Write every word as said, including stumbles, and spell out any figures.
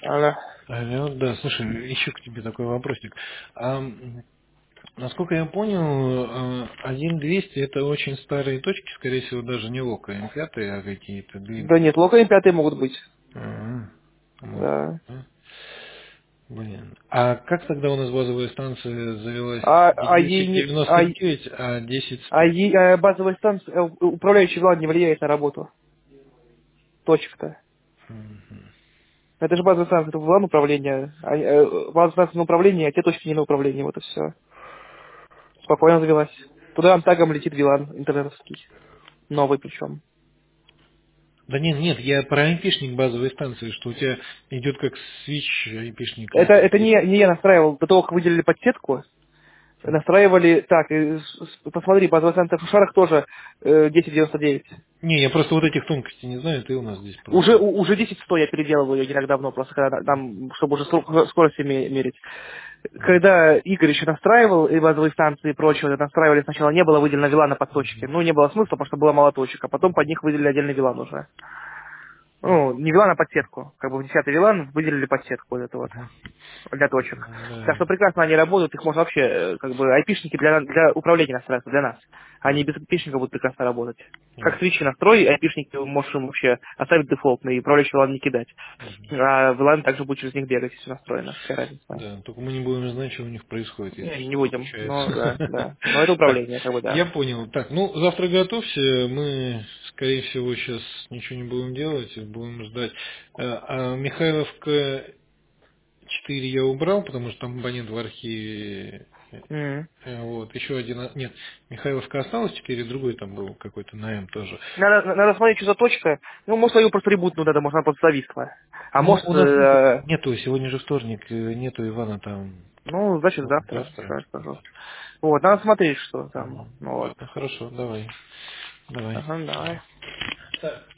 Алло. Алло, да, слушай, еще к тебе такой вопросик. А, м, насколько я понял, один двести это очень старые точки, скорее всего, даже не лока м пять, а какие-то Да длинные. нет, локальные пятые могут быть. Ага, вот, Да. да. Блин. А как тогда у нас базовая станция завелась А, не а, ей десять не, девяносто а, девять, а десять а, сто? ей- а базовая станция, э, управляющий вилан не влияет на работу. Точек-то. Мгм. Это же базовая станция, это вилан управления. А, э, базовая станция на управление, а те точки не на управление. Вот и все. Спокойно завелась. Туда антагом летит вилан интернетовский. Новый причем. Да нет, нет, я про айпишник базовой станции, что у тебя идет как свич айпишник. Это, это не, не я настраивал. До того, как выделили подсетку, настраивали так, и с- с- посмотри, базовая станция в шарах тоже э, десять девяносто девять. Не, я просто вот этих тонкостей не знаю, ты у нас здесь Уже, просто. у- уже десять сто я переделываю ее не так давно, просто когда там, чтобы уже срок- скорость ме- мерить. Когда Игорь еще настраивал и базовые станции и прочее, вот настраивали сначала, не было выделено вилана под точки. Ну, не было смысла, потому что было мало точек, а потом под них выделили отдельный вилан уже. Ну, не вилан, а подсетку. Как бы в десятый вилан выделили подсетку вот эту вот для точек. Так Да. что прекрасно они работают, их можно вообще, э, как бы, айпишники для, для управления настраиваться, для нас. Они без айпишника будут прекрасно работать. Как Мгм. свечи настрой, айпишники можешь им вообще оставить дефолтный и управляющий вилан не кидать. А вилан также будет через них бегать, если настроено. Какая разница? Да, только мы не будем знать, что у них происходит, если Не, не что-то будем. Ну, да, случается. да. Но это Так, управление, как бы, я да. понял. Так, ну, завтра готовься. Мы, скорее всего, сейчас ничего не будем делать, и будем ждать. Э, А Михайловка четыре я убрал, потому что там компонент в архиве. М. Э, Вот, еще один. а- Нет, Михайловка осталось четыре, другой там был какой-то на М тоже. Надо, надо смотреть, что за точка. Ну, может, ее просто ребутнуть надо, может, она просто зависла. А Ну, может, у нас нету, э, нету, сегодня же вторник, э, нету Ивана там. ну, значит, Вот, завтра, завтра. я скажу. Вот, надо смотреть, что там. Мгм. Ну, вот. Ладно, хорошо, давай. Давай. Ага, давай. Так.